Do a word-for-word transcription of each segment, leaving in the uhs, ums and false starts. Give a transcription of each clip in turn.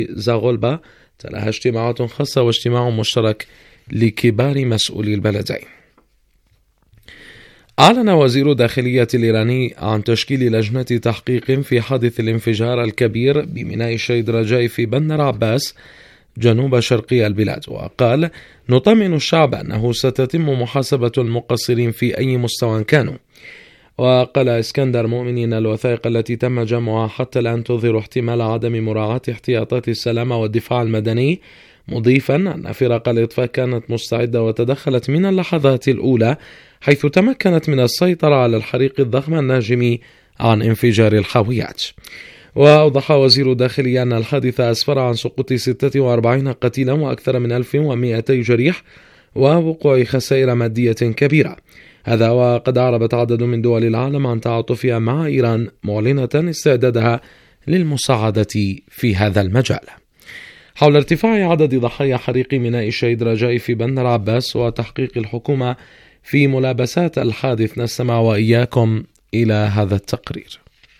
زاغولبا تلاها اجتماعات خاصة واجتماع مشترك لكبار مسؤولي البلدين. أعلن وزير الداخلية الإيراني عن تشكيل لجنة تحقيق في حادث الانفجار الكبير بميناء الشهيد رجائي في بندر عباس جنوب شرقي البلاد، وقال: نطمئن الشعب أنه ستتم محاسبة المقصرين في أي مستوى كانوا. وقال اسكندر مؤمن إن الوثائق التي تم جمعها حتى الآن تظهر احتمال عدم مراعاة احتياطات السلامة والدفاع المدني، مضيفا أن فرق الإطفاء كانت مستعدة وتدخلت من اللحظات الأولى، حيث تمكنت من السيطرة على الحريق الضخم الناجم عن انفجار الحاويات. وأوضح وزير الداخلية أن الحادث أسفر عن سقوط ستة وأربعين قتيلا وأكثر من ألف ومئتي جريح ووقوع خسائر مادية كبيرة. هذا وقد أعربت عدد من دول العالم عن تعاطفها مع إيران، معلنة استعدادها للمساعدة في هذا المجال. حول ارتفاع عدد ضحايا حريق ميناء الشهيد رجائي في بندر عباس وتحقيق الحكومة في ملابسات الحادث، نستمع وإياكم إلى هذا التقرير.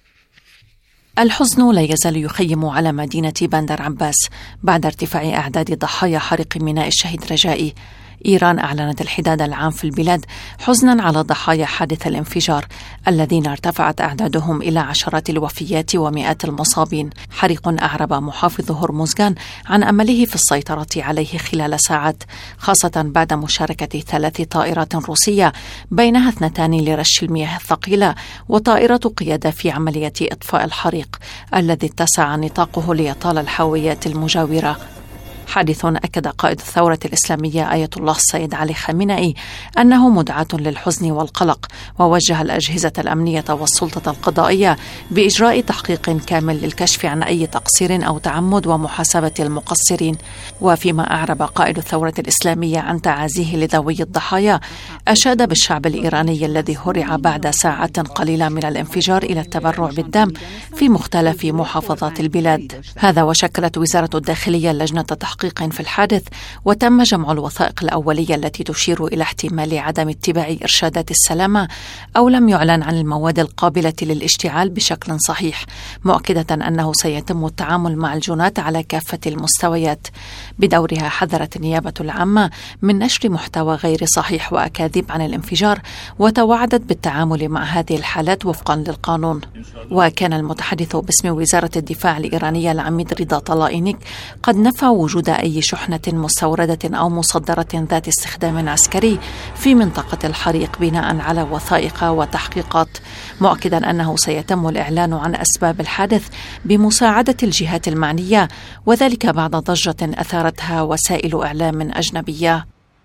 الحزن لا يزال يخيم على مدينة بندر عباس بعد ارتفاع أعداد ضحايا حريق ميناء الشهيد رجائي. إيران أعلنت الحداد العام في البلاد حزنا على ضحايا حادث الانفجار الذين ارتفعت أعدادهم إلى عشرات الوفيات ومئات المصابين. حريق أعرب محافظ هرمزغان عن أمله في السيطرة عليه خلال ساعات، خاصة بعد مشاركة ثلاث طائرات روسية، بينها اثنتان لرش المياه الثقيلة وطائرة قيادة في عملية إطفاء الحريق الذي اتسع نطاقه ليطال الحاويات المجاورة. حادث أكد قائد الثورة الإسلامية آية الله السيد علي خامنئي أنه مدعاة للحزن والقلق، ووجه الأجهزة الأمنية والسلطة القضائية بإجراء تحقيق كامل للكشف عن أي تقصير أو تعمد ومحاسبة المقصرين. وفيما أعرب قائد الثورة الإسلامية عن تعازيه لذوي الضحايا، أشاد بالشعب الإيراني الذي هرع بعد ساعات قليلة من الانفجار إلى التبرع بالدم في مختلف محافظات البلاد. هذا وشكلت وزارة الداخلية لجنة تحقيق في الحادث، وتم جمع الوثائق الأولية التي تشير إلى احتمال عدم اتباع إرشادات السلامة أو لم يعلن عن المواد القابلة للاشتعال بشكل صحيح، مؤكدة أنه سيتم التعامل مع الجنات على كافة المستويات. بدورها حذرت النيابة العامة من نشر محتوى غير صحيح وأكاذيب عن الانفجار، وتوعدت بالتعامل مع هذه الحالات وفقا للقانون. وكان المتحدث باسم وزارة الدفاع الإيرانية العميد رضا طلائنيك قد نفى وجود أي شحنة مستوردة أو مصدرة ذات استخدام عسكري في منطقة الحريق بناء على وثائق وتحقيقات، مؤكدا أنه سيتم الإعلان عن أسباب الحادث بمساعدة الجهات المعنية، وذلك بعد ضجة أثارتها وسائل إعلام أجنبية.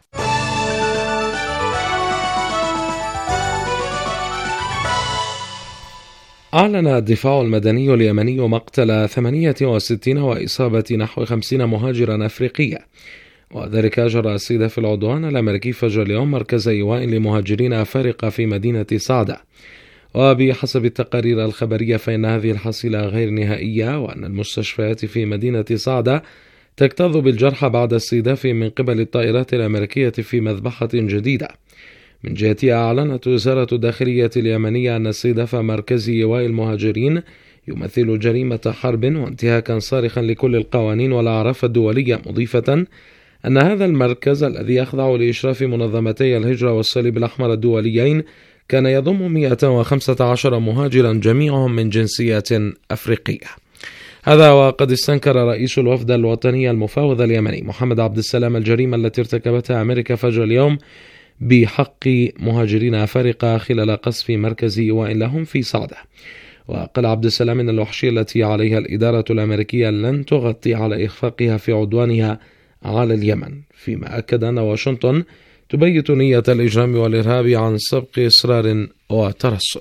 أعلن الدفاع المدني اليمني مقتل ثمانية وستين وإصابة نحو خمسين مهاجرا أفريقيا، وذلك جرى استهداف العدوان الأمريكي فجر اليوم مركز إيواء لمهاجرين أفارقة في مدينة صعدة. وبحسب التقارير الخبرية فإن هذه الحصيلة غير نهائية، وأن المستشفيات في مدينة صعدة تكتظ بالجرحى بعد استهداف من قبل الطائرات الأمريكية في مذبحة جديدة. من جهتها أعلنت وزارة الداخلية اليمنية أن استهداف مركز إيواء المهاجرين يمثل جريمة حرب وانتهاكا صارخا لكل القوانين والأعراف الدولية، مضيفة أن هذا المركز الذي يخضع لإشراف منظمتي الهجرة والصليب الأحمر الدوليين كان يضم مئة وخمسة عشر مهاجرا جميعهم من جنسيات أفريقية. هذا وقد استنكر رئيس الوفد الوطني المفاوض اليمني محمد عبد السلام الجريمة التي ارتكبتها أمريكا فجر اليوم بحق مهاجرين أفارقة خلال قصف مركز إيواء لهم في صعدة. وقال عبد السلام إن الوحشية التي عليها الإدارة الأمريكية لن تغطي على إخفاقها في عدوانها على اليمن، فيما أكد أن واشنطن تبيت نية الإجرام والإرهاب عن سبق إصرار وترصد.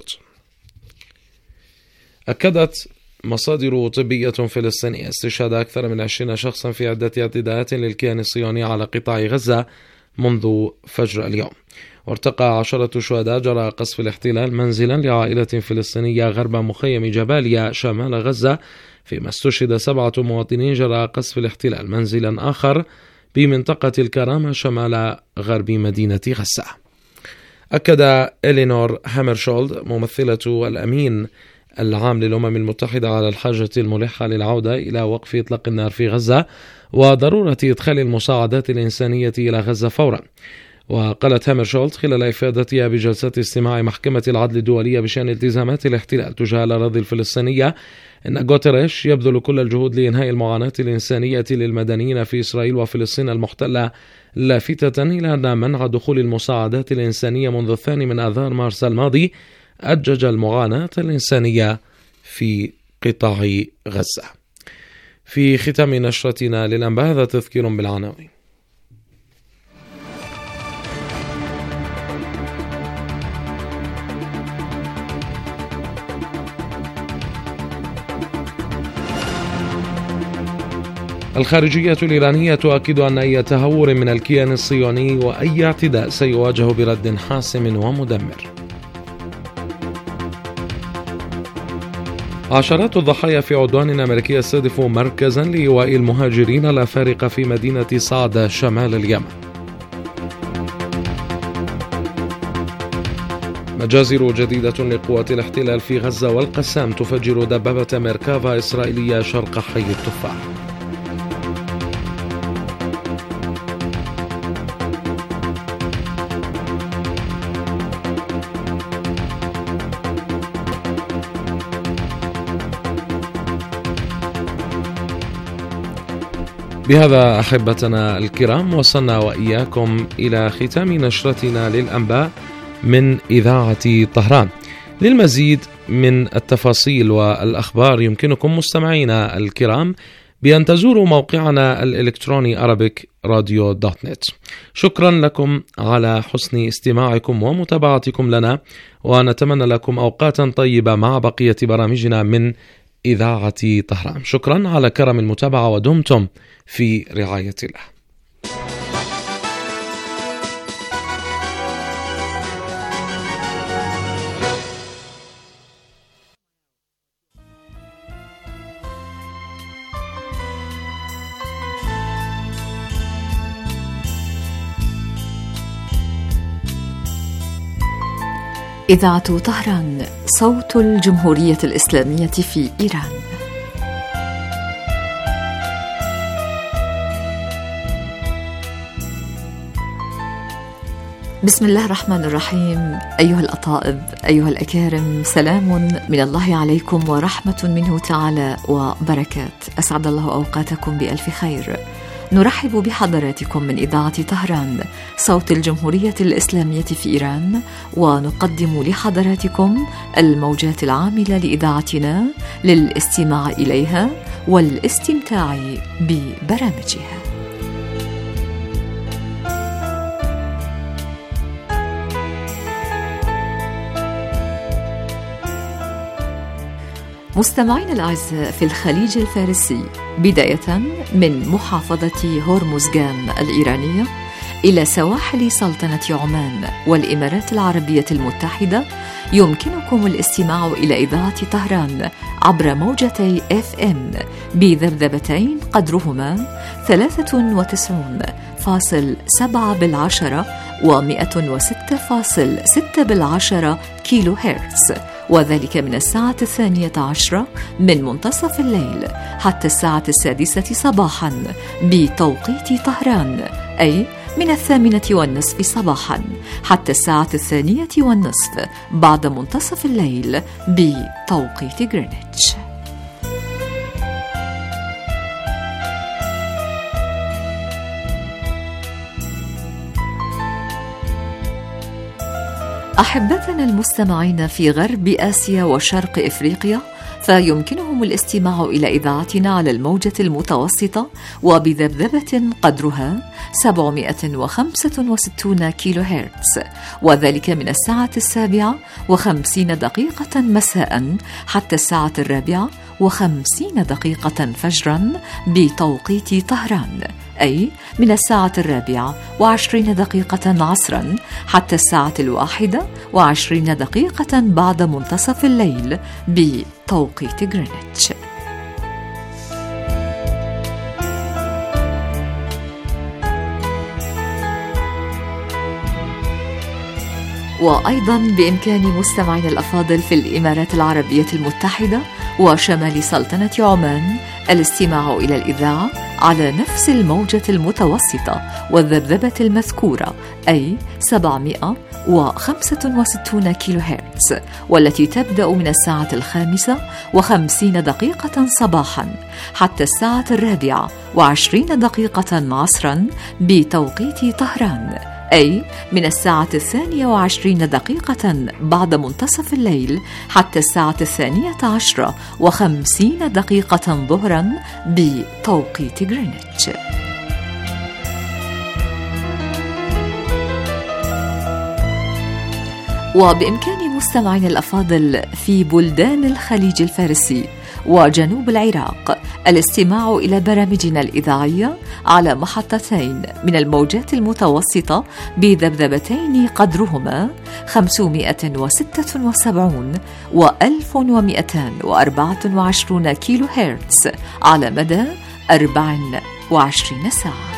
أكدت مصادر طبية فلسطينية استشهاد أكثر من عشرين شخصا في عدة اعتداءات للكيان الصهيوني على قطاع غزة منذ فجر اليوم. وارتقى عشرة شهداء جراء قصف الاحتلال منزلا لعائلة فلسطينية غرب مخيم جباليا شمال غزة، فيما استشهد سبعة مواطنين جراء قصف الاحتلال منزلا آخر بمنطقة الكرامة شمال غرب مدينة غزة. أكد إلينور هامرشولد ممثلة الأمين العام للأمم المتحدة على الحاجة الملحة للعودة إلى وقف إطلاق النار في غزة وضرورة إدخال المساعدات الإنسانية إلى غزة فورا. وقالت هامر شولت خلال إفادتها بجلسة استماع محكمة العدل الدولية بشأن التزامات الاحتلال تجاه الأراضي الفلسطينية إن غوتيريش يبذل كل الجهود لإنهاء المعاناة الإنسانية للمدنيين في إسرائيل وفلسطين المحتلة، لافتة إلى أن منع دخول المساعدات الإنسانية منذ الثاني من آذار مارس الماضي أجج المعاناة الإنسانية في قطاع غزة. في ختام نشرتنا للأنباء هذا تذكير بالعناوين. الخارجية الإيرانية تؤكد أن أي تهور من الكيان الصهيوني وأي اعتداء سيواجه برد حاسم ومدمر. عشرات الضحايا في عدوان أمريكي يستهدف مركزا لإيواء المهاجرين الأفارقة في مدينة صعدة شمال اليمن. مجازر جديدة لقوات الاحتلال في غزة والقسام تفجر دبابة ميركافا إسرائيلية شرق حي التفاح. بهذا أحبتنا الكرام وصلنا وإياكم إلى ختام نشرتنا للأنباء من إذاعة طهران. للمزيد من التفاصيل والأخبار يمكنكم مستمعينا الكرام بأن تزوروا موقعنا الإلكتروني أرابيك راديو دوت نت. شكرا لكم على حسن استماعكم ومتابعتكم لنا، ونتمنى لكم أوقاتا طيبة مع بقية برامجنا من إذاعة طهران. شكرا على كرم المتابعة ودمتم في رعاية الله. إذاعة طهران، صوت الجمهورية الإسلامية في إيران. بسم الله الرحمن الرحيم. أيها الأطائب، أيها الأكارم، سلام من الله عليكم ورحمة منه تعالى وبركات. أسعد الله أوقاتكم بألف خير. نرحب بحضراتكم من إذاعة طهران، صوت الجمهورية الإسلامية في إيران، ونقدم لحضراتكم الموجات العاملة لإذاعتنا للاستماع إليها والاستمتاع ببرامجها. مستمعين الأعزاء في الخليج الفارسي، بداية من محافظة هرمزغان الإيرانية إلى سواحل سلطنة عمان والإمارات العربية المتحدة، يمكنكم الاستماع إلى إذاعة طهران عبر موجتي إف إم بذبذبتين قدرهما ثلاثة وتسعين فاصل سبعة بالعشرة ومئة وستة فاصل ستة بالعشرة كيلو هرتز، وذلك من الساعة الثانية عشرة من منتصف الليل حتى الساعة السادسة صباحا بتوقيت طهران، أي من الثامنة والنصف صباحا حتى الساعة الثانية والنصف بعد منتصف الليل بتوقيت غرينتش. أحبتنا المستمعين في غرب آسيا وشرق إفريقيا، فيمكنهم الاستماع إلى إذاعتنا على الموجة المتوسطة وبذبذبة قدرها سبعمئة وخمسة وستين كيلو هرتز، وذلك من الساعة السابعة وخمسين دقيقة مساء حتى الساعة الرابعة وخمسين دقيقة فجرا بتوقيت طهران، أي من الساعة الرابعة وعشرين دقيقة عصرا حتى الساعة الواحدة وعشرين دقيقة بعد منتصف الليل بتوقيت غرينتش. وأيضا بإمكان مستمعين الأفاضل في الإمارات العربية المتحدة وشمال سلطنة عمان الاستماع إلى الإذاعة على نفس الموجة المتوسطة والذبذبة المذكورة، أي سبعمائة وخمسة وستين كيلو هرتز، والتي تبدأ من الساعة الخامسة وخمسين دقيقة صباحا حتى الساعة الرابعة وعشرين دقيقة عصرا بتوقيت طهران، أي من الساعة الثانية وعشرين دقيقة بعد منتصف الليل حتى الساعة الثانية عشرة وخمسين دقيقة ظهرا بتوقيت غرينتش. وبإمكان مستمعين الأفاضل في بلدان الخليج الفارسي وجنوب العراق الاستماع إلى برامجنا الإذاعية على محطتين من الموجات المتوسطة بذبذبتين قدرهما خمسمائة وستة وسبعين وألف ومئتين وأربعة وعشرين كيلو هرتز على مدى أربع وعشرين ساعة.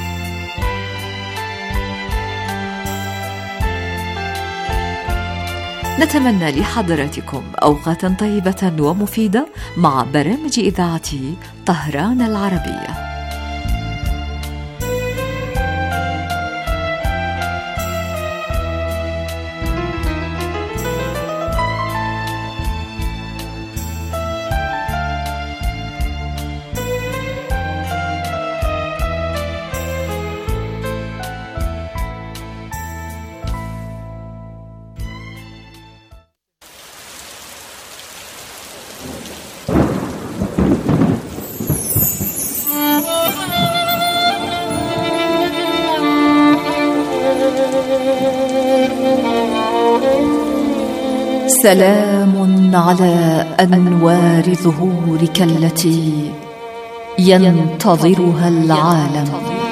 نتمنى لحضراتكم أوقاتا طيبة ومفيدة مع برامج إذاعة طهران العربية. سلام على أنوار ظهورك التي ينتظرها العالم،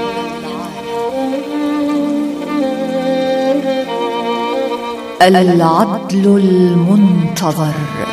العدل المنتظر،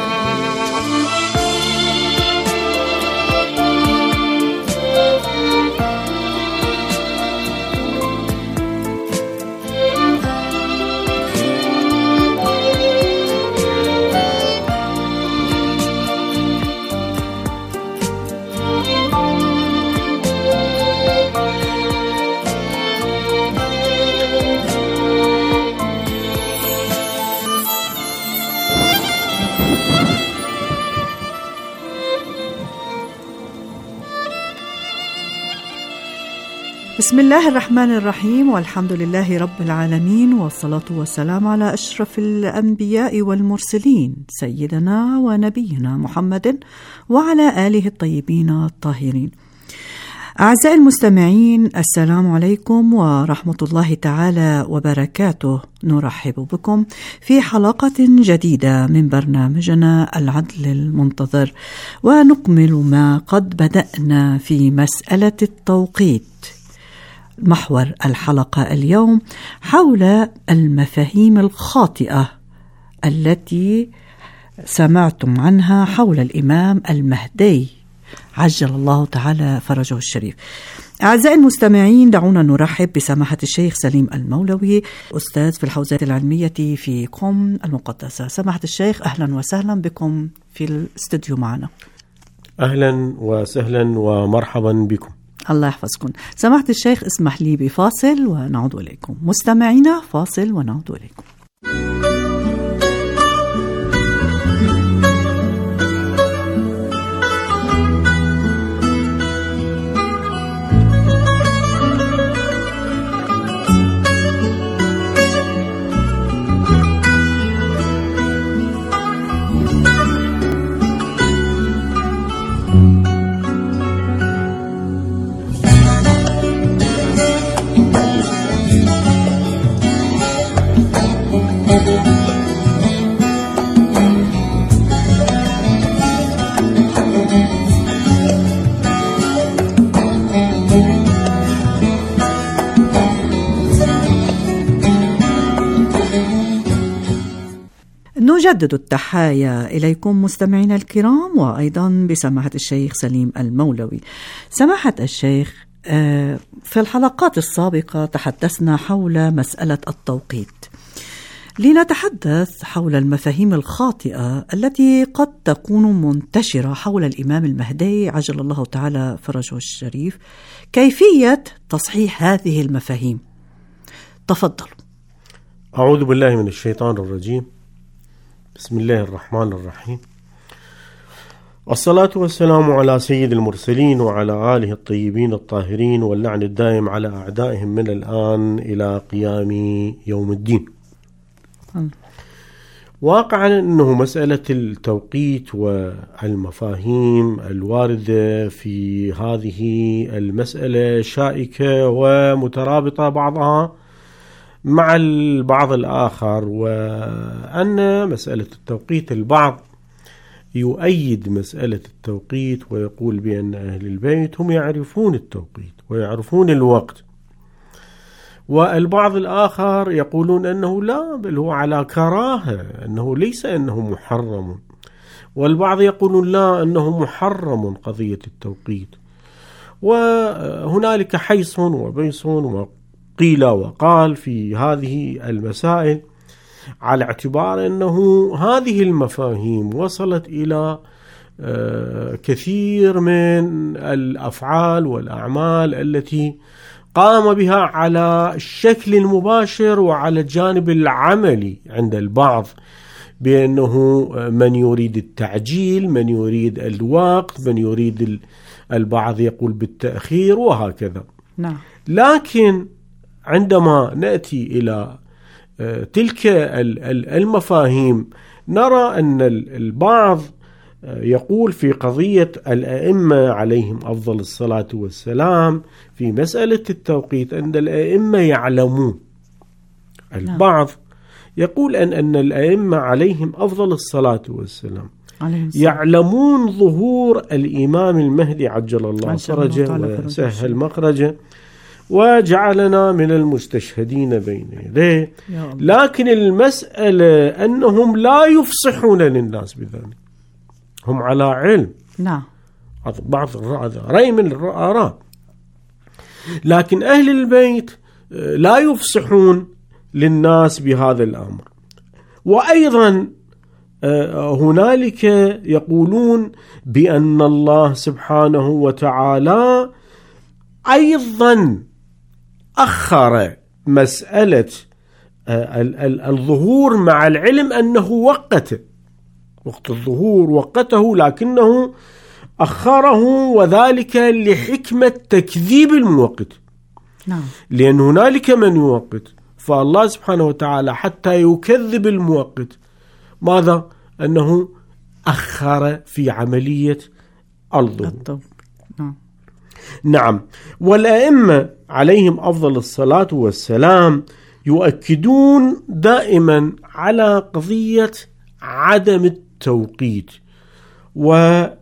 بسم الله الرحمن الرحيم، والحمد لله رب العالمين، والصلاة والسلام على أشرف الأنبياء والمرسلين سيدنا ونبينا محمد وعلى آله الطيبين الطاهرين. أعزائي المستمعين، السلام عليكم ورحمة الله تعالى وبركاته. نرحب بكم في حلقة جديدة من برنامجنا العدل المنتظر، ونكمل ما قد بدأنا في مسألة التوقيت. محور الحلقة اليوم حول المفاهيم الخاطئة التي سمعتم عنها حول الإمام المهدي عجل الله تعالى فرجه الشريف. أعزائي المستمعين، دعونا نرحب بسماحة الشيخ سليم المولوي، أستاذ في الحوزات العلمية في قم المقدسة. سماحة الشيخ، أهلا وسهلا بكم في الاستوديو معنا. أهلا وسهلا ومرحبا بكم. الله يحفظكم. سماحة الشيخ، اسمح لي بفاصل ونعود إليكم. مستمعينا، فاصل ونعود إليكم. نجدد التحايا إليكم مستمعينا الكرام، وأيضا بسماحة الشيخ سليم المولوي. سماحة الشيخ، في الحلقات السابقة تحدثنا حول مسألة التوقيت. لنتحدث حول المفاهيم الخاطئة التي قد تكون منتشرة حول الإمام المهدي عجل الله تعالى فرجه الشريف، كيفية تصحيح هذه المفاهيم. تفضل. أعوذ بالله من الشيطان الرجيم. بسم الله الرحمن الرحيم. والصلاة والسلام على سيد المرسلين وعلى آله الطيبين الطاهرين، واللعن الدائم على أعدائهم من الآن إلى قيام يوم الدين. واقعا أنه مسألة التوقيت والمفاهيم الواردة في هذه المسألة شائكة ومترابطة بعضها مع البعض الآخر، وأن مسألة التوقيت البعض يؤيد مسألة التوقيت ويقول بأن أهل البيت هم يعرفون التوقيت ويعرفون الوقت، والبعض الآخر يقولون أنه لا، بل هو على كراهة، أنه ليس أنه محرم، والبعض يقولون لا، أنه محرم قضية التوقيت. وهنالك حيص وبيص وقيل وقال في هذه المسائل، على اعتبار أنه هذه المفاهيم وصلت إلى كثير من الأفعال والأعمال التي قام بها على الشكل المباشر وعلى الجانب العملي عند البعض، بأنه من يريد التعجيل، من يريد الوقت، من يريد البعض يقول بالتأخير وهكذا. نعم. لكن عندما نأتي إلى تلك المفاهيم نرى أن البعض يقول في قضية الأئمة عليهم أفضل الصلاة والسلام في مسألة التوقيت أن الأئمة يعلمون. البعض يقول أن, أن الأئمة عليهم أفضل الصلاة والسلام يعلمون ظهور الإمام المهدي عجل الله فرجه وسهل مخرجه وجعلنا من المستشهدين بين يديه، لكن المسألة أنهم لا يفصحون للناس بذلك، هم على علم. نعم. بعض رأي من الآراء، لكن أهل البيت لا يفصحون للناس بهذا الأمر. وأيضا هنالك يقولون بأن الله سبحانه وتعالى أيضا أخر مسألة الظهور مع العلم أنه وقته، وقت الظهور وقته، لكنه أخره، وذلك لحكمة تكذيب الموقت. نعم. لأن هنالك من يوقت، فالله سبحانه وتعالى حتى يكذب الموقت ماذا؟ أنه أخر في عملية الظهور. نعم. نعم. والأئمة عليهم أفضل الصلاة والسلام يؤكدون دائما على قضية عدم التوقيت، وهذا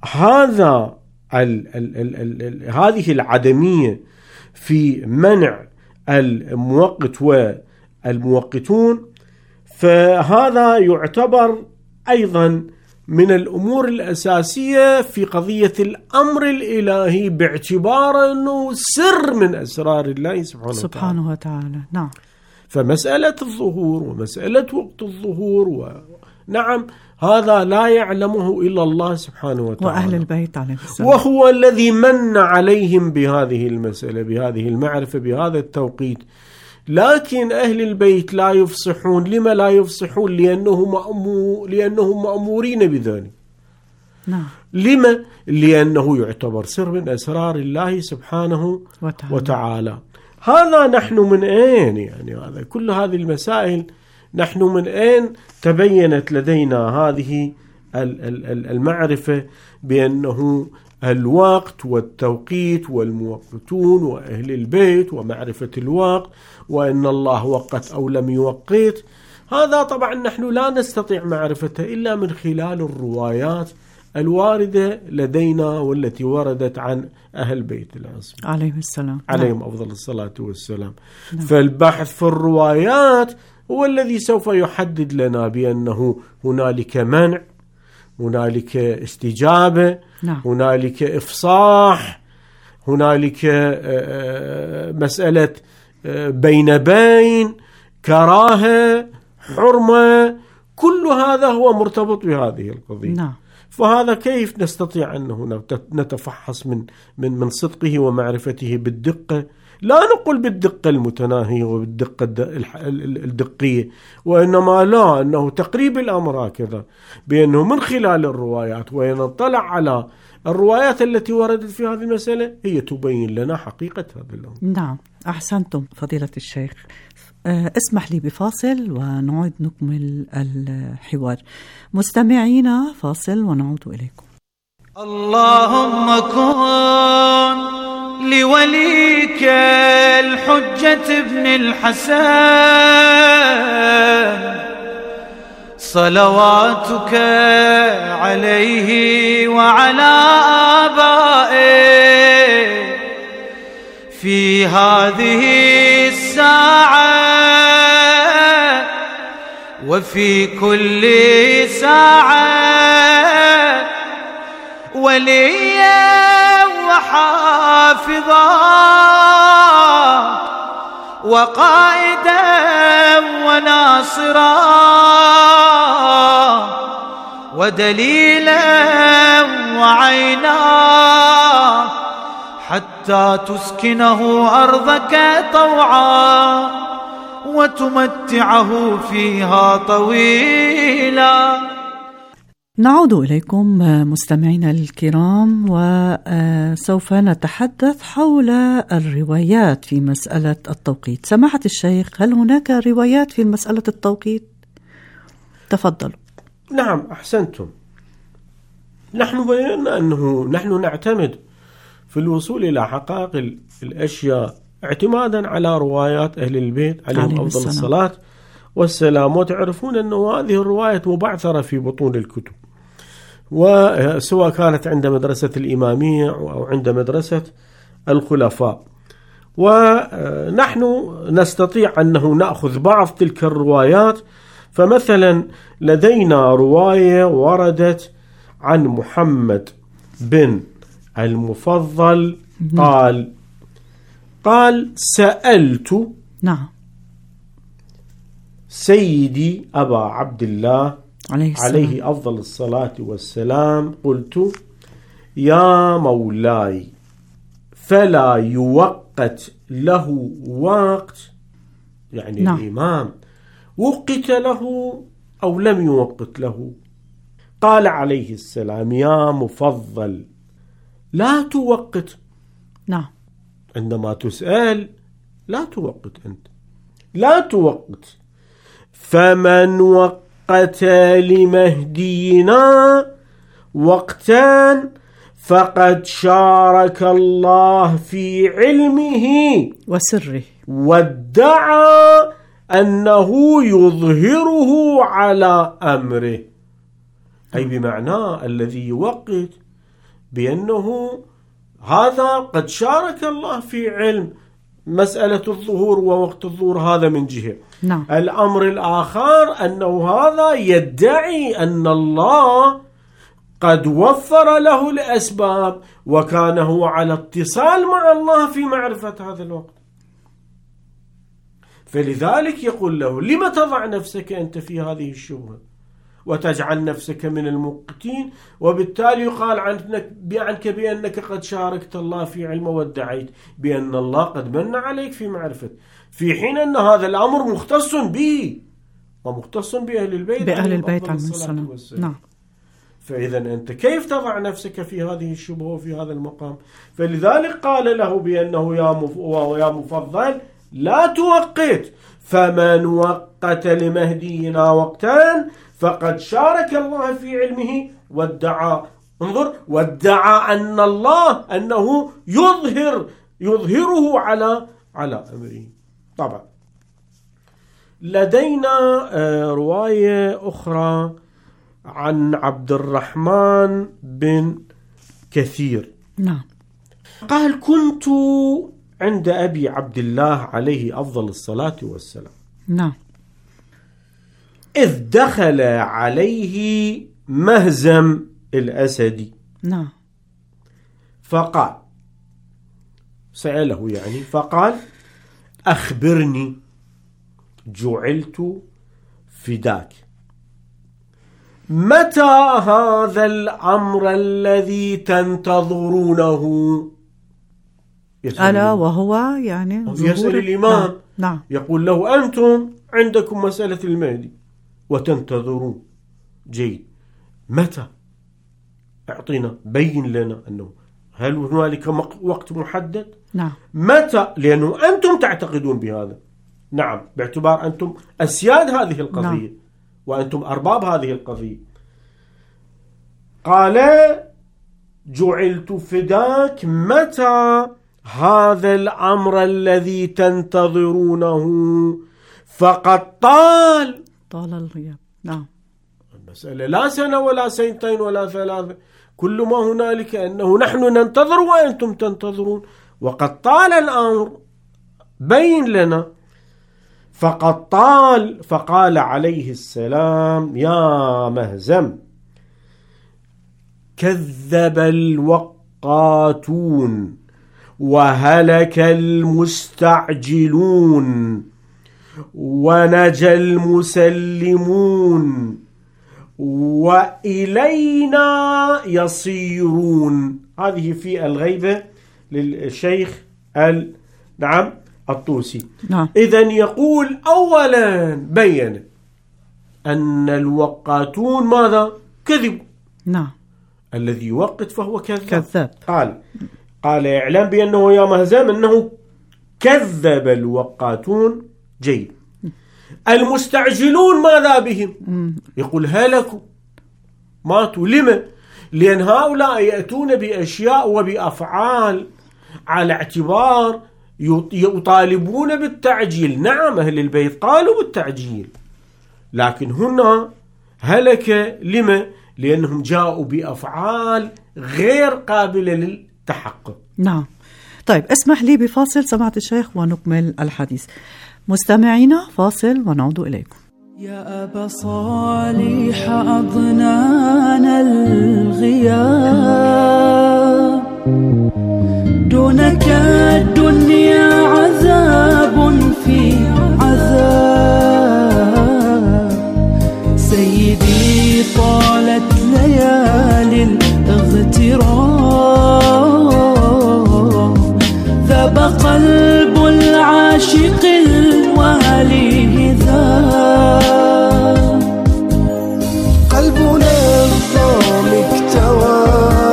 ال ال ال ال هذه العدمية في منع الموقت والموقتون، فهذا يعتبر أيضا من الأمور الأساسية في قضية الأمر الإلهي، باعتبار أنه سر من أسرار الله سبحانه, سبحانه وتعالى. نعم. فمسألة الظهور ومسألة وقت الظهور و... نعم، هذا لا يعلمه إلا الله سبحانه وتعالى وأهل البيت عليه السلام، وهو الذي من عليهم بهذه المسألة، بهذه المعرفة، بهذا التوقيت. لكن أهل البيت لا يفصحون. لما لا يفصحون؟ لأنهم مأمور لأنهم مأمورين بذلك. نعم. لما؟ لأنه يعتبر سر من أسرار الله سبحانه وتعالى, وتعالى. هذا نحن من أين يعني هذا كل هذه المسائل نحن من أين تبينت لدينا هذه المعرفة بأنه الوقت والتوقيت والموقتون وأهل البيت ومعرفة الوقت وأن الله وقت أو لم يوقت؟ هذا طبعا نحن لا نستطيع معرفته إلا من خلال الروايات الواردة لدينا والتي وردت عن أهل بيت العصر عليهم السلام عليهم أفضل الصلاة والسلام. نعم. فالبحث في الروايات هو الذي سوف يحدد لنا بأنه هنالك منع، هنالك استجابة. نعم. هنالك إفصاح، هنالك مسألة بين بين، كراهة، حرمة، كل هذا هو مرتبط بهذه القضية. نعم. فهذا كيف نستطيع أنه نتفحص من من من صدقه ومعرفته بالدقة؟ لا نقول بالدقة المتناهية وبالدقة الدقية، وإنما لا، أنه تقريب الأمر هكذا، بأنه من خلال الروايات ونطلع على الروايات التي وردت في هذه المسألة هي تبين لنا حقيقة هذا الأمر. نعم، أحسنتم فضيلة الشيخ. أه اسمح لي بفاصل ونعود نكمل الحوار. مستمعينا فاصل ونعود إليكم. اللهم كن لوليك الحجة ابن الحسن صلواتك عليه وعلى آبائه في هذه الساعة وفي كل ساعة وليا وحافظا وقائدا وناصرا ودليلا وعينا حتى تسكنه أرضك طوعا وتمتعه فيها طويلا. نعود إليكم مستمعينا الكرام، وسوف نتحدث حول الروايات في مسألة التوقيت. سماحة الشيخ، هل هناك روايات في مسألة التوقيت؟ تفضلوا. نعم، أحسنتم. نحن بينا أنه نحن نعتمد في الوصول إلى حقائق الأشياء اعتمادا على روايات أهل البيت عليهم أفضل الصلاة والسلام، وتعرفون أنه هذه الروايات مبعثرة في بطون الكتب، وسواء كانت عند مدرسة الإمامية أو عند مدرسة الخلفاء. ونحن نستطيع أنه نأخذ بعض تلك الروايات. فمثلا لدينا رواية وردت عن محمد بن المفضل قال قال سألت نعم سيدي أبا عبد الله عليه, عليه أفضل الصلاة والسلام، قلت يا مولاي فلا يوقت له وقت، يعني نعم. الإمام وقت له أو لم يوقت له؟ قال عليه السلام يا مفضل لا توقت. نعم. عندما تسأل لا توقت، أنت لا توقت. فمن وقت لمهدينا وقتان فقد شارك الله في علمه وسره وادعى أنه يظهره على أمره. أي بمعنى الذي يوقت بأنه هذا قد شارك الله في علم مسألة الظهور ووقت الظهور، هذا من جهة. نعم. الأمر الآخر أنه هذا يدعي أن الله قد وفر له الأسباب وكان هو على اتصال مع الله في معرفة هذا الوقت، فلذلك يقول له لما تضع نفسك أنت في هذه الشبهة وتجعل نفسك من الموقتين، وبالتالي يقال عنك عنك بأنك قد شاركت الله في علمه وادعيت بأن الله قد من عليك في معرفة، في حين أن هذا الأمر مختص به ومختص بأهل البيت بأهل البيت عليه الصلاة والسلام. نعم. فإذا أنت كيف تضع نفسك في هذه الشبهة وفي هذا المقام؟ فلذلك قال له بأنه يا مفضل لا توقت، فمن وقت لمهدينا وقتان فقد شارك الله في علمه وادعى، انظر، وادعى أن الله أنه يظهر يظهره على على أمره. طبعا لدينا رواية أخرى عن عبد الرحمن بن كثير. نعم. قال كنت عند أبي عبد الله عليه أفضل الصلاة والسلام. نعم. إذ دخل عليه مهزم الأسدي. نعم. فقال، سأله يعني، فقال أخبرني جعلت فداك. متى هذا الأمر الذي تنتظرونه؟ ألا وهو يعني يسأل الإمام. نعم. نعم. يقول له أنتم عندكم مسألة المهدي وتنتظرون، جيد، متى؟ اعطينا، بين لنا أنه هل هنالك وقت محدد؟ نعم. متى؟ لأنه أنتم تعتقدون بهذا. نعم، باعتبار أنتم أسياد هذه القضية. نعم. وأنتم أرباب هذه القضية. قال جعلت فداك متى هذا الأمر الذي تنتظرونه؟ فقد طال طال الغياب. نعم. المسألة لا سنة ولا سنتين ولا ثلاثة، كل ما هنالك أنه نحن ننتظر وأنتم تنتظرون، وقد طال الأمر، بين لنا. فقد طال. فقال عليه السلام يا مهزم كذب الوقاتون وهلك المستعجلون ونجى المسلمون وإلينا يصيرون. هذه في الغيبة للشيخ ال... نعم الطوسي. نعم. إذن يقول أولا بين أن الوقاتون ماذا؟ كذب. نعم. الذي يوقت فهو كذاب. كذاب. قال قال اعلم بأنه يا مهزم أنه كذب الوقاتون. جيد. المستعجلون ماذا بهم؟ يقول هلكوا، ماتوا. لما؟ لأن هؤلاء يأتون بأشياء وبأفعال على اعتبار يطالبون بالتعجيل. نعم، أهل البيت قالوا بالتعجيل، لكن هنا هلك. لما؟ لأنهم جاءوا بأفعال غير قابلة للتحقق. نعم. طيب، اسمح لي بفاصل سماحة الشيخ ونكمل الحديث. مستمعينا، فاصل ونعود إليكم. يا أبا صالح أضنانا الغياب، دونك الدنيا عذاب في عذاب. سيدي طالت ليالي الاغتراب، ذاب قلب العاشق الوالي ذاب. قلبنا الضام اكتوى،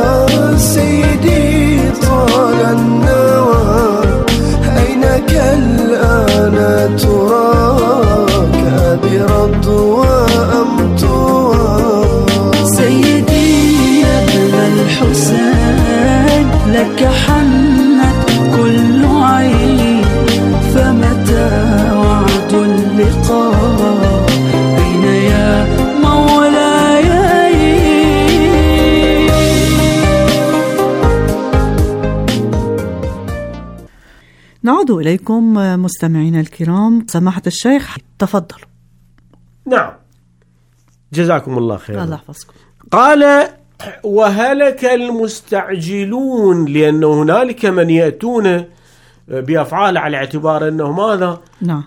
سيدي طال النوى، أينك الآن تراك برضوى أم طوى. سيدي يا ابن الحسين لك حنت كل عين، فمتى وعد اللقاء أين يا مولاي؟ نعود إليكم مستمعينا الكرام. سماحة الشيخ تفضلوا. نعم، جزاكم الله خير. الله يحفظكم. قال وهلك المستعجلون، لأن هنالك من يأتون بأفعال على اعتبار أنه ماذا؟ نعم.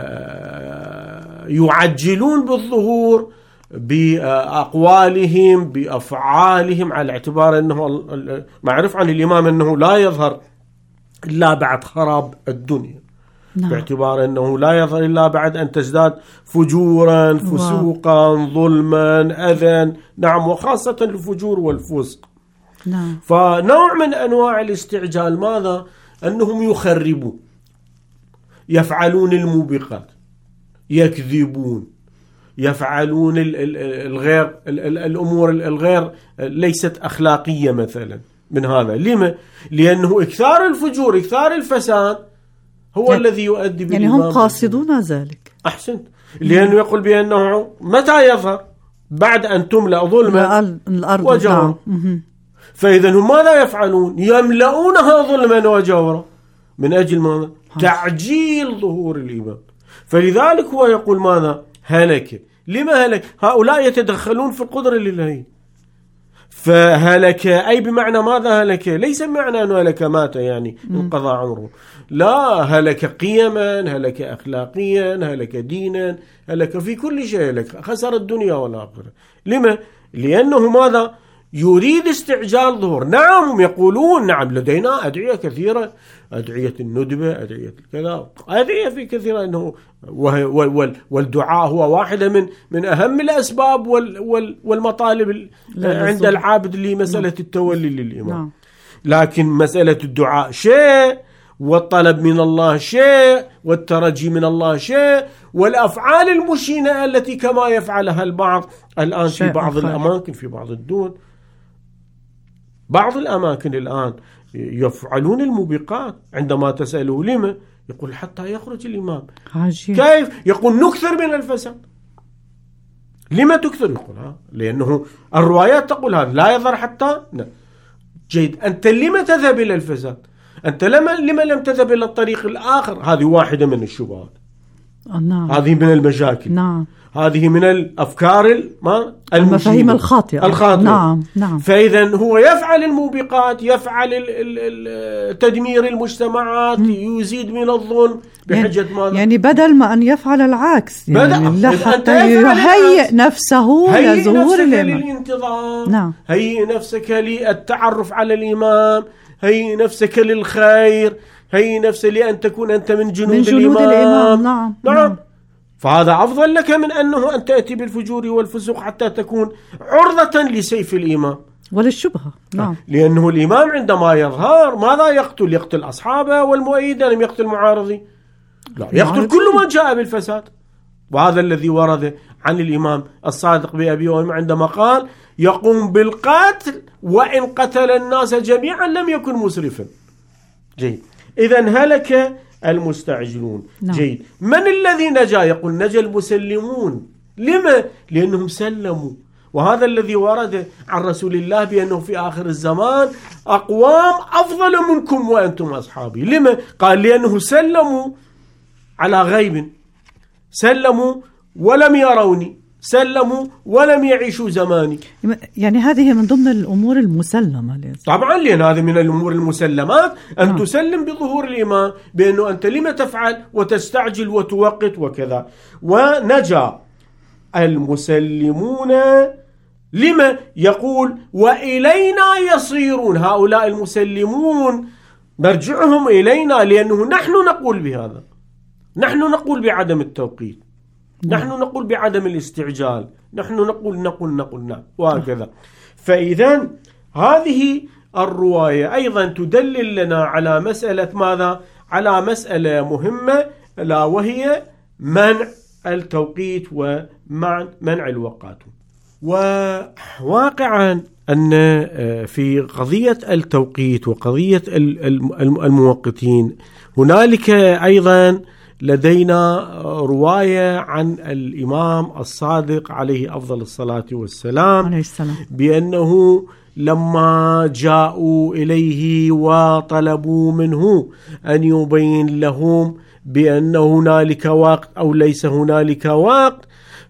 يعجلون بالظهور بأقوالهم بأفعالهم على اعتبار أنه معروف عن الإمام أنه لا يظهر إلا بعد خراب الدنيا. نعم. باعتبار أنه لا يظهر إلا بعد أن تزداد فجورا فسوقا ظلما أذى. نعم، وخاصة الفجور والفسق. نعم. فنوع من أنواع الاستعجال ماذا؟ أنهم يخربون، يفعلون الموبقات، يكذبون، يفعلون الغير الأمور الغير ليست أخلاقية مثلا من هذا. لما؟ لأنه إكثار الفجور إكثار الفساد هو يعني الذي يؤدي يعني هم قاصدون ذلك. أحسنت. لأنه يقول بأنه متى يظهر؟ بعد أن تملأ ظلما وجورا. فإذا هم ماذا يفعلون؟ يملؤونها ظلما وجورا من أجل ماذا؟ تعجيل ظهور الإمام. فلذلك هو يقول ماذا؟ هلك. لما هلك؟ هؤلاء يتدخلون في القدرة الإلهية، فهلك أي بمعنى ماذا هلك؟ ليس بمعنى أنه هلك مات يعني انقضى عمره، لا، هلك قيما، هلك أخلاقيا، هلك دينا، هلك في كل شيء، هلك خسر الدنيا والآخرة. لما؟ لأنه ماذا؟ يريد استعجال ظهور. نعم يقولون نعم لدينا أدعية كثيرة، أدعية الندبة، أدعية الكذا، أدعية في كثيرة، إنه والدعاء هو واحدة من من أهم الأسباب والمطالب عند العابد لمسألة التولي للإمام. لكن مسألة الدعاء شيء، والطلب من الله شيء، والترجي من الله شيء، والأفعال المشينة التي كما يفعلها البعض الآن في بعض الأماكن، في بعض الدول، بعض الأماكن الآن يفعلون الموبقات. عندما تسأله لما؟ يقول حتى يخرج الإمام. عجيب. كيف؟ يقول نكثر من الفساد. لما تكثر؟ يقول ها لأنه الروايات تقول هذا لا يظهر حتى لا. جيد، أنت لما تذهب إلى الفساد؟ أنت لما لما لم تذهب إلى الطريق الآخر؟ هذه واحدة من الشبهات. نعم. هذه من المشاكل. نعم. هذه من الأفكار ما المفاهيم الخاطئة. الخاطئة. نعم نعم. فإذا هو يفعل الموبقات، يفعل تدمير المجتمعات، يزيد من الظلم بحجة يعني ماذا؟ يعني بدل ما أن يفعل العكس، يعني حتى يهيئ نفسه لظهور للانتظام. نعم. هيئ نفسك للتعرف على الإمام، هيئ نفسك للخير، هيئ نفسك لأن تكون أنت من جنود, من جنود الإمام. الإمام. نعم. نعم. نعم. فهذا أفضل لك من أنه أن تأتي بالفجور والفسوق حتى تكون عرضة لسيف الإمام وللشبهة. نعم. لأنه الإمام عندما يظهر ماذا يقتل؟ يقتل أصحابه والمؤيدين، لم يقتل معارضي، لا، يقتل كل من جاء بالفساد. وهذا الذي ورد عن الإمام الصادق بأبي وأمي عندما قال يقوم بالقتل وإن قتل الناس جميعا لم يكن مسرفا. جيد، إذن هلك المستعجلون. نعم. جيد، من الذي نجا؟ يقول نجا المسلمون. لما؟ لأنهم سلموا. وهذا الذي ورد عن رسول الله بأنه في آخر الزمان أقوام أفضل منكم وأنتم أصحابي. لما؟ قال لأنه سلموا على غيب، سلموا ولم يروني، سلموا ولم يعيشوا زماني. يعني هذه من ضمن الأمور المسلمة لازم. طبعا، لأن هذه من الأمور المسلمات أن نعم. تسلم بظهور الإمام بأنه أنت لما تفعل وتستعجل وتوقت وكذا. ونجا المسلمون. لما؟ يقول وإلينا يصيرون. هؤلاء المسلمون مرجعهم إلينا، لأنه نحن نقول بهذا، نحن نقول بعدم التوقيت، نحن نقول بعدم الاستعجال، نحن نقول نقول نقول نعم وهكذا. فإذا هذه الرواية أيضا تدلل لنا على مسألة ماذا؟ على مسألة مهمة، لا وهي منع التوقيت ومنع الوقات. وواقعا أن في قضية التوقيت وقضية الموقتين هنالك أيضا لدينا رواية عن الإمام الصادق عليه أفضل الصلاة والسلام بأنه لما جاءوا إليه وطلبوا منه أن يبين لهم بأن هنالك وقت أو ليس هنالك وقت،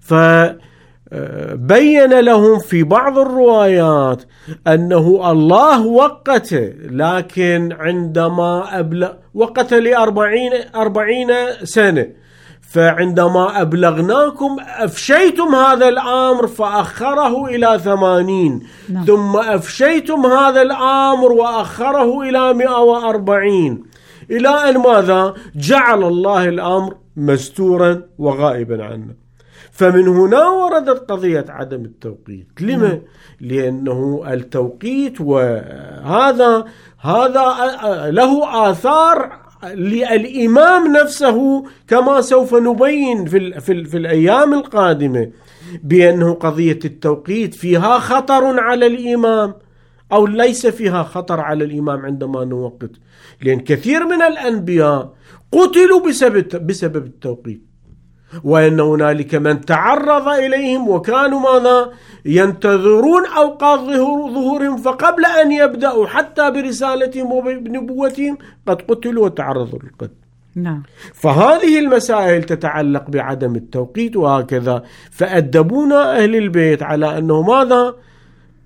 فبين لهم في بعض الروايات أنه الله وقت، لكن عندما أبلغ وقت لأربعين أربعين سنة، فعندما أبلغناكم أفشيتم هذا الأمر فأخره إلى ثمانين. نعم. ثم أفشيتم هذا الأمر وأخره إلى مئة وأربعين، إلى أن ماذا؟ جعل الله الأمر مستورا وغائبا عنا. فمن هنا وردت قضية عدم التوقيت. لما؟ نعم. لأنه التوقيت وهذا هذا له آثار للإمام نفسه، كما سوف نبين في, في, في الأيام القادمة، بأنه قضية التوقيت فيها خطر على الإمام أو ليس فيها خطر على الإمام عندما نوقت. لأن كثير من الأنبياء قتلوا بسبب, بسبب التوقيت، وأن هنالك من تعرض إليهم وكانوا ماذا؟ ينتظرون أوقات ظهورهم، فقبل أن يبدأوا حتى برسالتهم وبنبوتهم قد قتلوا وتعرضوا للقتل. نعم. فهذه المسائل تتعلق بعدم التوقيت وهكذا. فأدبونا أهل البيت على أنه ماذا؟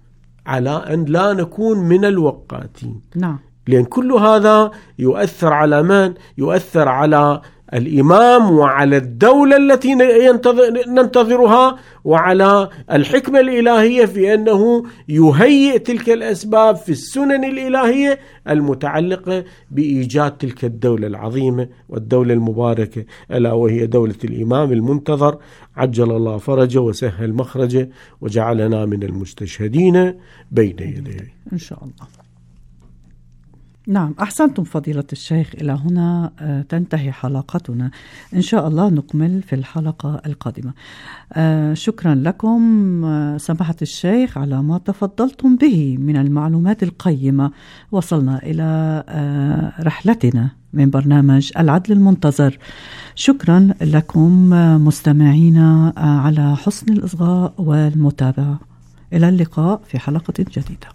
على أن لا نكون من الوقاتين. نعم. لأن كل هذا يؤثر على من؟ يؤثر على الإمام وعلى الدولة التي ننتظرها وعلى الحكمة الإلهية في أنه يهيئ تلك الأسباب في السنن الإلهية المتعلقة بإيجاد تلك الدولة العظيمة والدولة المباركة، ألا وهي دولة الإمام المنتظر عجل الله فرجه وسهل مخرجه وجعلنا من المستشهدين بين يديه إن شاء الله. نعم، أحسنتم فضيلة الشيخ. إلى هنا تنتهي حلقتنا، إن شاء الله نكمل في الحلقة القادمة. شكرا لكم سماحة الشيخ على ما تفضلتم به من المعلومات القيمة. وصلنا إلى رحلتنا من برنامج العدل المنتظر. شكرا لكم مستمعينا على حسن الإصغاء والمتابعة. إلى اللقاء في حلقة جديدة.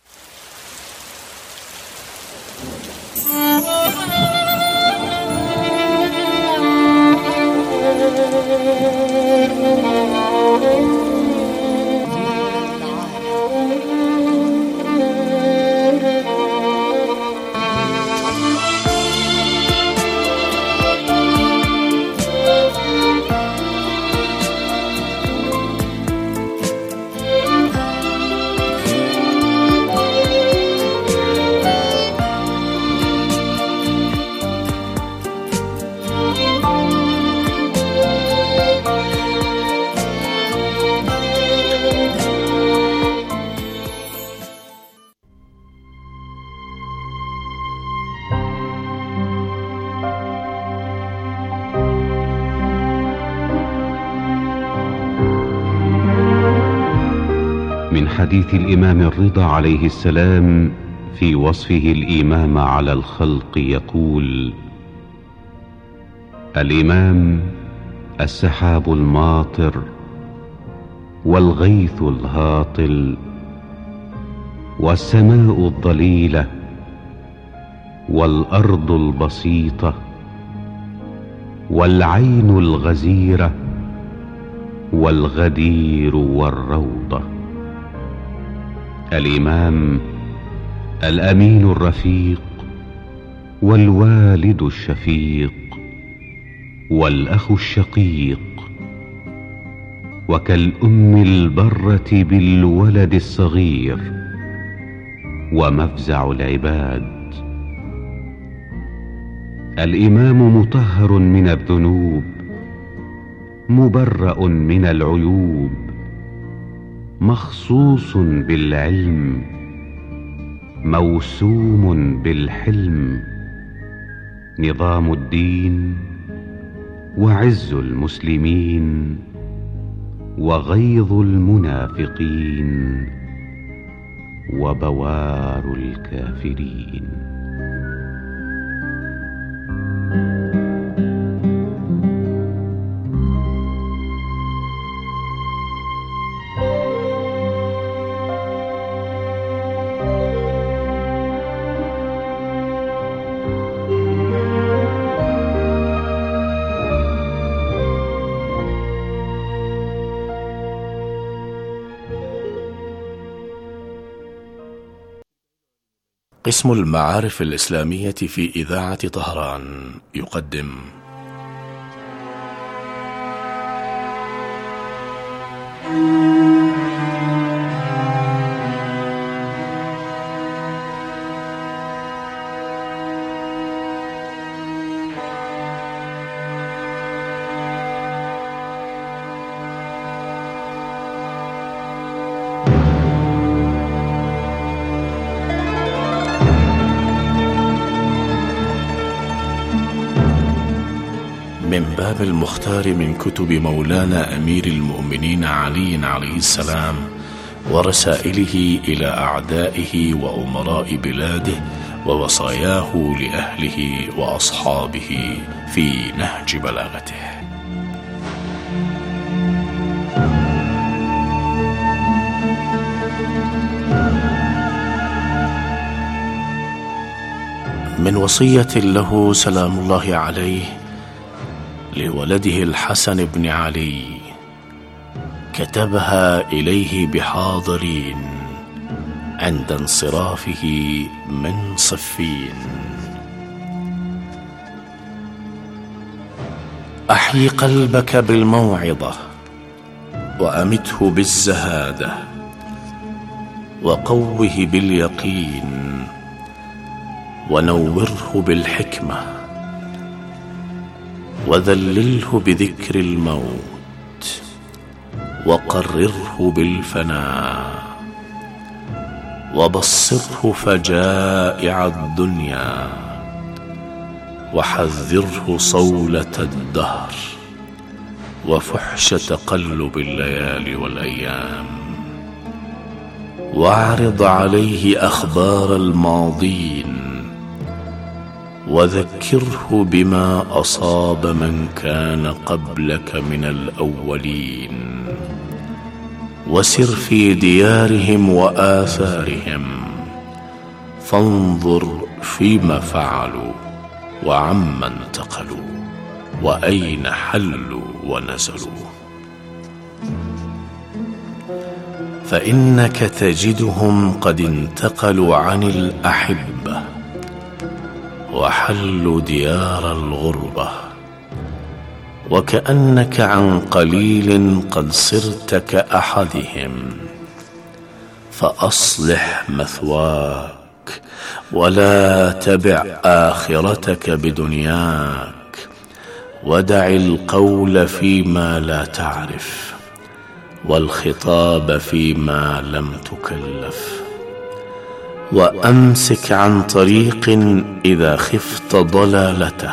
حديث الإمام الرضا عليه السلام في وصفه الإمام على الخلق يقول: الإمام السحاب الماطر والغيث الهاطل والسماء الضليلة والأرض البسيطة والعين الغزيرة والغدير والروضة. الإمام الأمين الرفيق والوالد الشفيق والأخ الشقيق، وكالأم البرة بالولد الصغير ومفزع العباد. الإمام مطهر من الذنوب مبرأ من العيوب، مخصوص بالعلم موسوم بالحلم، نظام الدين وعز المسلمين وغيظ المنافقين وبوار الكافرين. قسم المعارف الإسلامية في إذاعة طهران يقدم من باب المختار من كتب مولانا أمير المؤمنين علي عليه السلام ورسائله إلى أعدائه وأمراء بلاده ووصاياه لأهله وأصحابه في نهج بلاغته. من وصية له سلام الله عليه لولده الحسن بن علي كتبها إليه بحاضرين عند انصرافه من صفين. أحيي قلبك بالموعظة وأمته بالزهادة وقوه باليقين ونوره بالحكمة وذلله بذكر الموت وقرره بالفناء وبصره فجائع الدنيا وحذره صولة الدهر وفحش تقلب الليالي والأيام واعرض عليه أخبار الماضين وذكره بما أصاب من كان قبلك من الأولين وسر في ديارهم وآثارهم فانظر فيما فعلوا وعما انتقلوا وأين حلوا ونزلوا، فإنك تجدهم قد انتقلوا عن الأحبة وحلوا ديار الغربة، وكأنك عن قليل قد صرت كأحدهم، فأصلح مثواك ولا تبع آخرتك بدنياك، ودع القول فيما لا تعرف والخطاب فيما لم تكلف، وأمسك عن طريق إذا خفت ضلالته،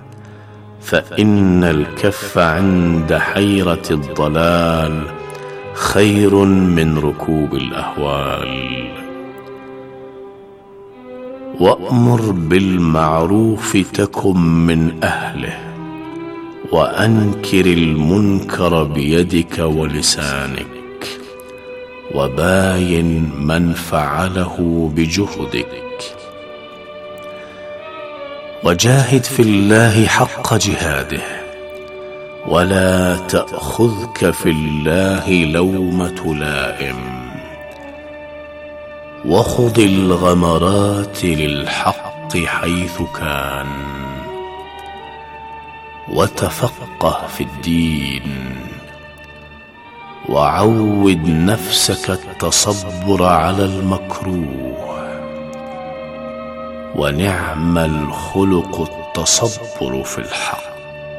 فإن الكف عند حيرة الضلال خير من ركوب الأهوال. وأمر بالمعروف تكن من أهله، وأنكر المنكر بيدك ولسانك، وباين من فعله بجهدك، وجاهد في الله حق جهاده، ولا تأخذك في الله لومة لائم، وخض الغمرات للحق حيث كان، وتفقه في الدين، وعود نفسك التصبر على المكروه، ونعم الخلق التصبر في الحق،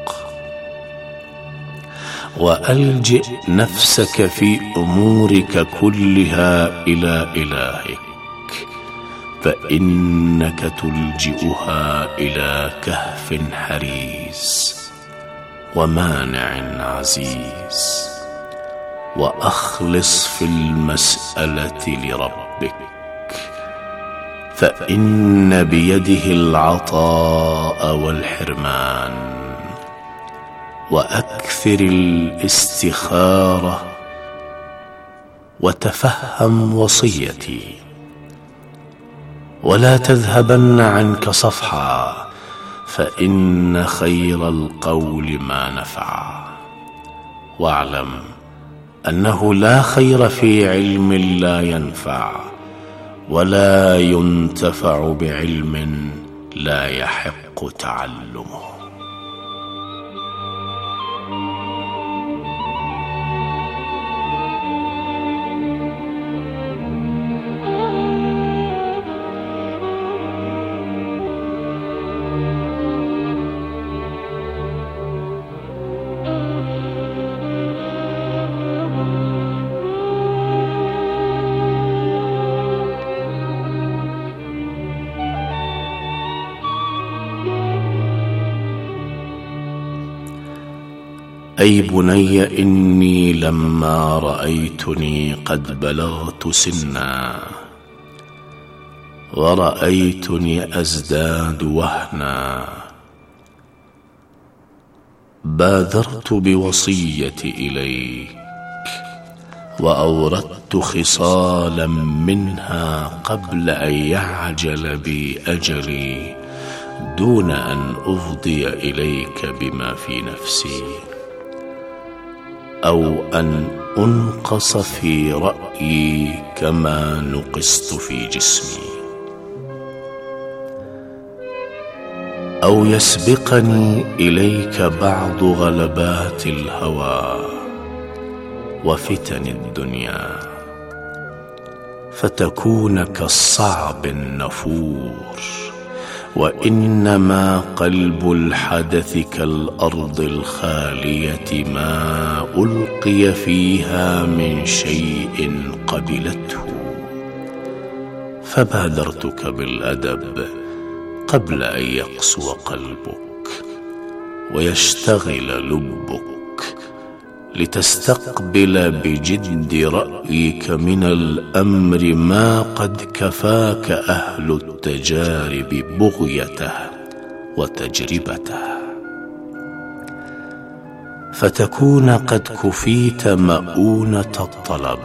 وألجئ نفسك في أمورك كلها إلى إلهك، فإنك تلجئها إلى كهف حريز ومانع عزيز، وأخلص في المسألة لربك، فإن بيده العطاء والحرمان، وأكثر الاستخارة، وتفهم وصيتي، ولا تذهبن عنك صفحا، فإن خير القول ما نفع، واعلم أنه لا خير في علم لا ينفع، ولا ينتفع بعلم لا يحق تعلمه. أي بني إني لما رأيتني قد بلغت سنا، ورأيتني أزداد وهنا، بادرت بوصيتي إليك، وأوردت خصالا منها قبل أن يعجل بي أجلي، دون أن أفضي إليك بما في نفسي. أو أن أنقص في رأيي كما نقصت في جسمي، أو يسبقني إليك بعض غلبات الهوى وفتن الدنيا، فتكون كالصعب النفور. وإنما قلب الحدث كالأرض الخالية ما ألقي فيها من شيء قبلته، فبادرتك بالأدب قبل أن يقسو قلبك ويشتغل لبك، لتستقبل بجد رأيك من الأمر ما قد كفاك أهل التجارب بغيته وتجربته، فتكون قد كفيت مؤونة الطلب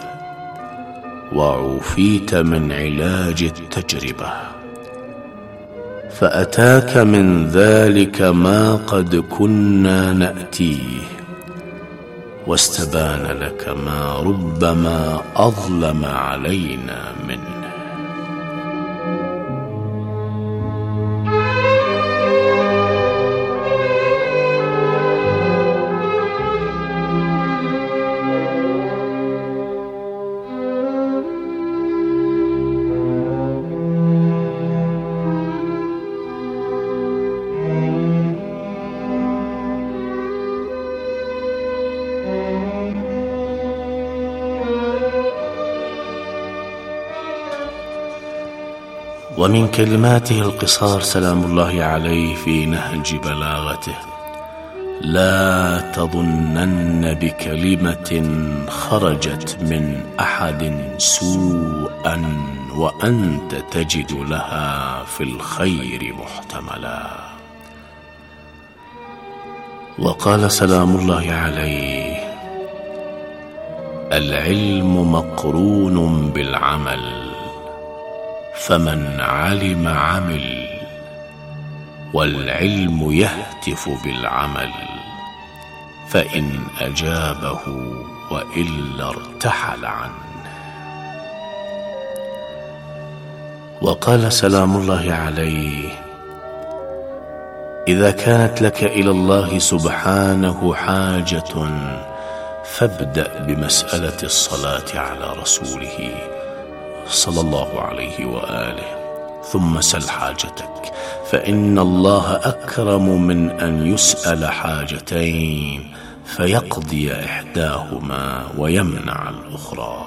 وعوفيت من علاج التجربة، فأتاك من ذلك ما قد كنا نأتيه، واستبان لك ما ربما أظلم علينا منه. ومن كلماته القصار سلام الله عليه في نهج بلاغته: لا تظنن بكلمة خرجت من أحد سوءا وأنت تجد لها في الخير محتملا. وقال سلام الله عليه: العلم مقرون بالعمل، فمن علم عمل، والعلم يهتف بالعمل، فإن أجابه وإلا ارتحل عنه. وقال سلام الله عليه: إذا كانت لك إلى الله سبحانه حاجة فابدأ بمسألة الصلاة على رسوله صلى الله عليه وآله، ثم سل حاجتك، فإن الله أكرم من أن يسأل حاجتين فيقضي إحداهما ويمنع الأخرى.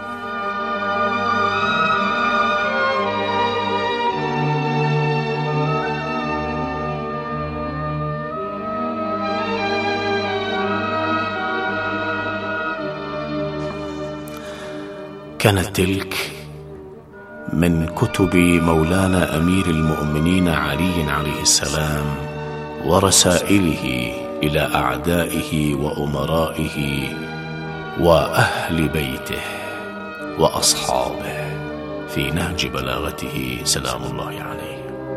كانت تلك من كتب مولانا أمير المؤمنين علي عليه السلام ورسائله إلى أعدائه وأمرائه وأهل بيته وأصحابه في نهج بلاغته سلام الله عليه.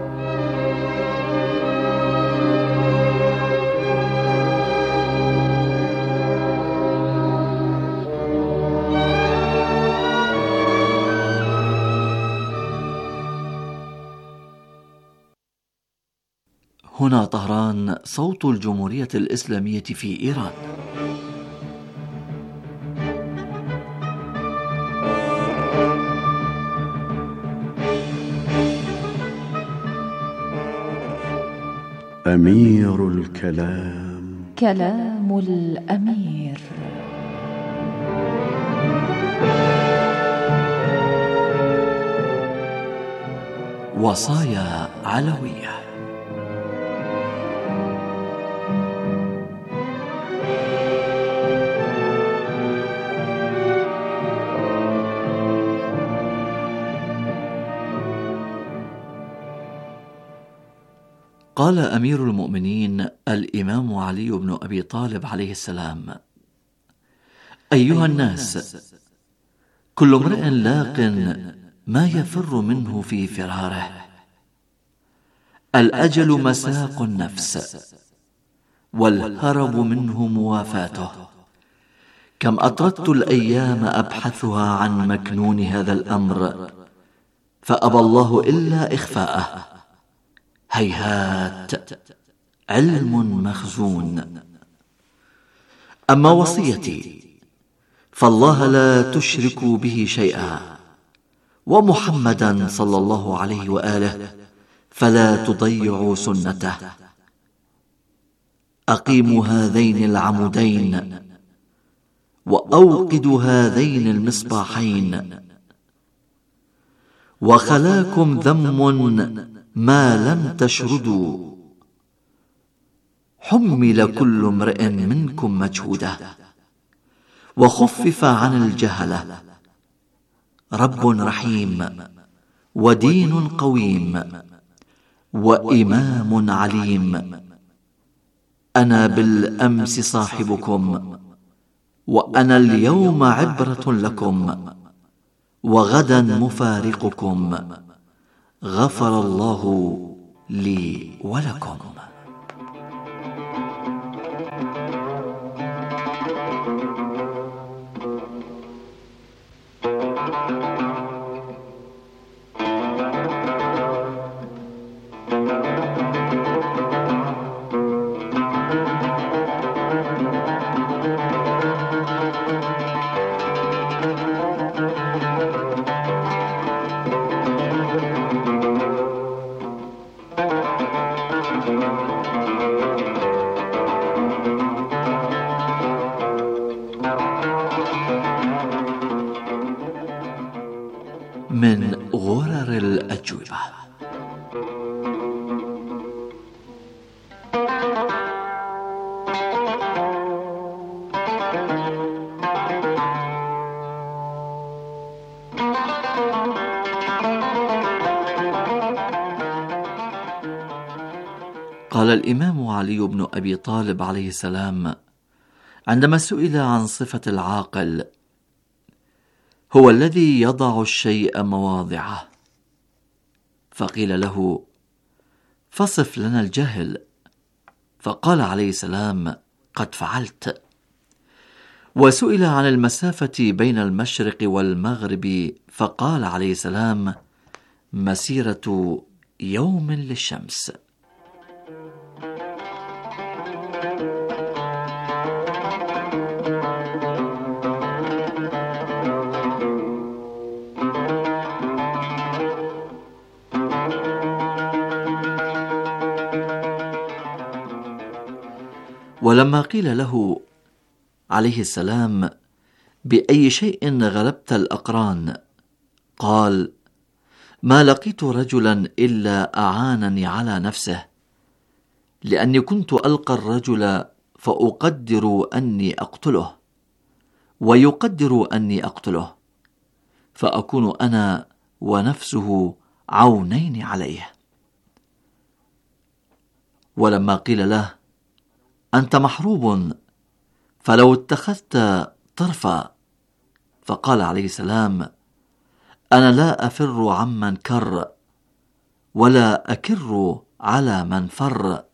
هنا طهران، صوت الجمهورية الإسلامية في إيران. أمير الكلام، كلام الأمير. وصايا علوية. قال أمير المؤمنين الإمام علي بن أبي طالب عليه السلام: أيها الناس، كل امرئ لاق ما يفر منه في فراره، الأجل مساق النفس، والهرب منه موافاته، كم أطردت الأيام أبحثها عن مكنون هذا الأمر، فأبى الله إلا إخفاءه. هيهات، علم مخزون. أما وصيتي فالله لا تشركوا به شيئا، ومحمدا صلى الله عليه وآله فلا تضيعوا سنته. أقيموا هذين العمودين وأوقدوا هذين المصباحين، وخلاكم ذم ما لم تشردوا. حمل كل امرئ منكم مجهوده، وخفف عن الجهلة. رب رحيم، ودين قويم، وإمام عليم. أنا بالأمس صاحبكم، وأنا اليوم عبرة لكم، وغدا مفارقكم. غفر الله لي ولكم. من غرر الأجوبة. قال الإمام علي بن أبي طالب عليه السلام عندما سئل عن صفة العاقل: هو الذي يضع الشيء مواضعه. فقيل له: فصف لنا الجهل. فقال عليه السلام: قد فعلت. وسئل عن المسافة بين المشرق والمغرب، فقال عليه السلام: مسيرة يوم للشمس. ولما قيل له عليه السلام: بأي شيء غلبت الأقران؟ قال: ما لقيت رجلا إلا أعانني على نفسه، لأني كنت ألقى الرجل فأقدر أني أقتله، ويقدر أني أقتله، فأكون أنا ونفسه عونين عليه. ولما قيل له: أنت محروب، فلو اتخذت طرفا، فقال عليه السلام: أنا لا أفر عمن كر، ولا أكر على من فر.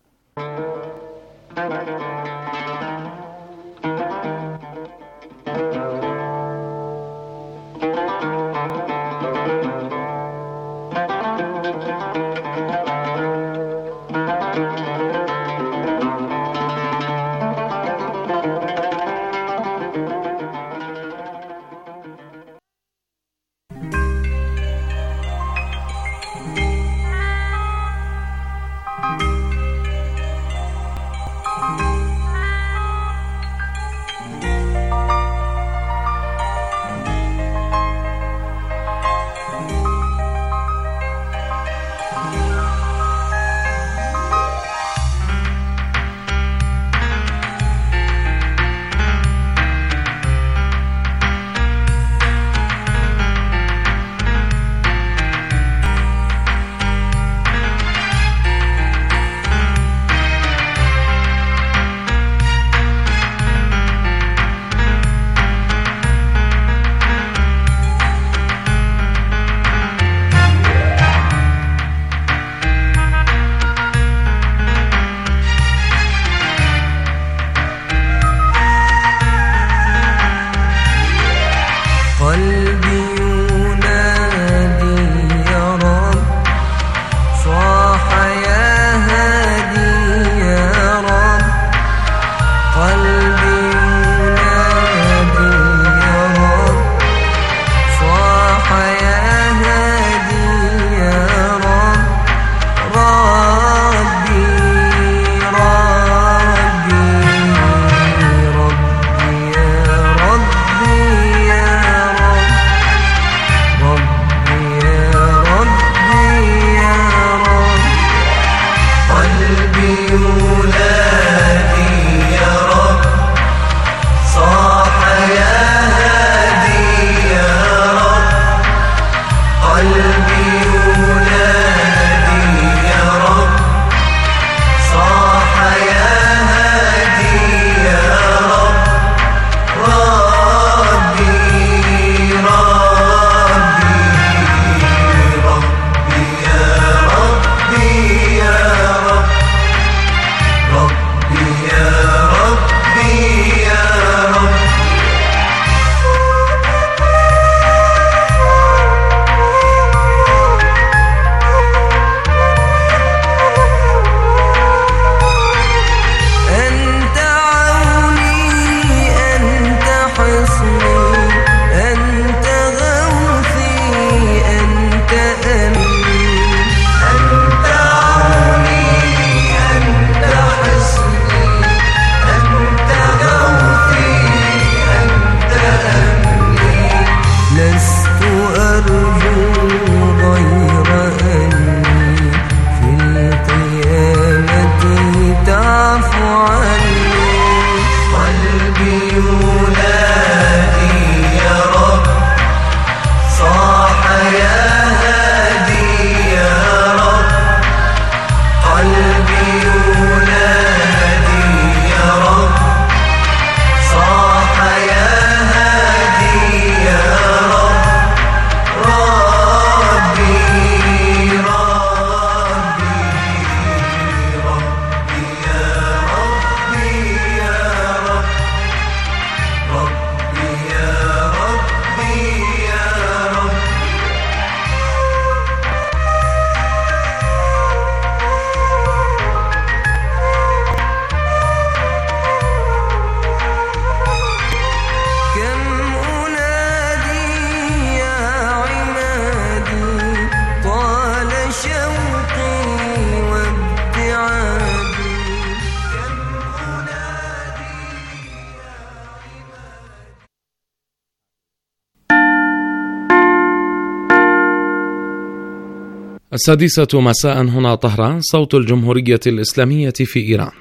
السادسة مساء هنا طهران، صوت الجمهورية الإسلامية في إيران.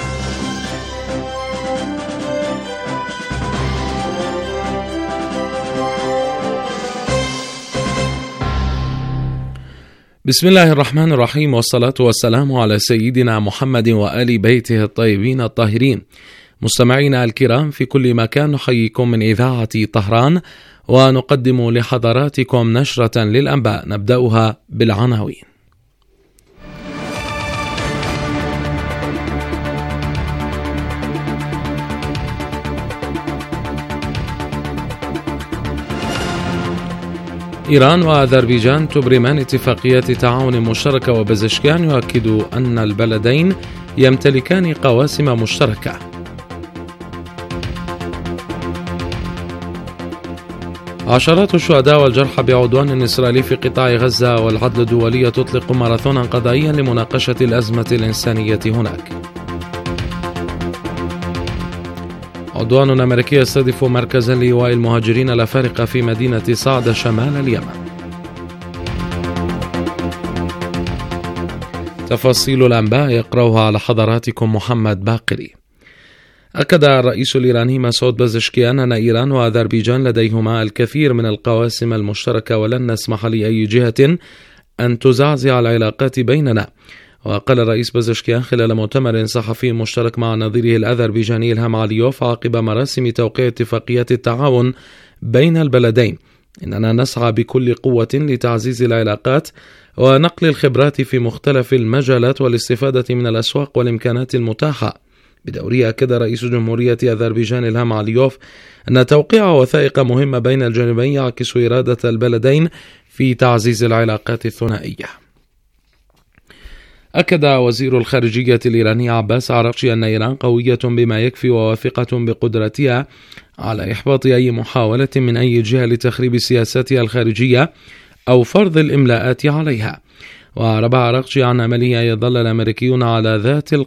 بسم الله الرحمن الرحيم، والصلاة والسلام على سيدنا محمد وآل بيته الطيبين الطاهرين. مستمعينا الكرام في كل مكان، نحييكم من إذاعة طهران ونقدم لحضراتكم نشرة للأنباء نبدأها بالعناوين. إيران وأذربيجان تبرمان اتفاقية تعاون مشتركة، وبزشكيان يؤكد أن البلدين يمتلكان قواسم مشتركة. عشرات الشهداء والجرحى بعدوان إسرائيلي في قطاع غزة، والعدل الدولية تطلق ماراثونا قضائيا لمناقشة الأزمة الإنسانية هناك. عدوان أمريكي يستهدف مركزا لإيواء المهاجرين الأفارقة في مدينة صعدة شمال اليمن. تفاصيل الأنباء يقرأها على حضراتكم محمد باقري. أكد الرئيس الإيراني مسعود بزشكيان أن إيران وأذربيجان لديهما الكثير من القواسم المشتركة، ولن نسمح لأي جهة أن تزعزع العلاقات بيننا. وقال الرئيس بزشكيان خلال مؤتمر صحفي مشترك مع نظيره الأذربيجاني إلهام عليوف عقب مراسم توقيع اتفاقية التعاون بين البلدين: إننا نسعى بكل قوة لتعزيز العلاقات ونقل الخبرات في مختلف المجالات والاستفادة من الأسواق والإمكانات المتاحة. بدورية أكد رئيس جمهورية أذربيجان إلهام عليوف أن توقيع وثائق مهمة بين الجانبين يعكس إرادة البلدين في تعزيز العلاقات الثنائية. أكد وزير الخارجية الإيراني عباس عراقچي أن إيران قوية بما يكفي وواثقة بقدرتها على إحباط أي محاولة من أي جهة لتخريب سياساتها الخارجية أو فرض الإملاءات عليها. وأعرب عراقچي عن أمله أن يظل الأمريكيون على ذات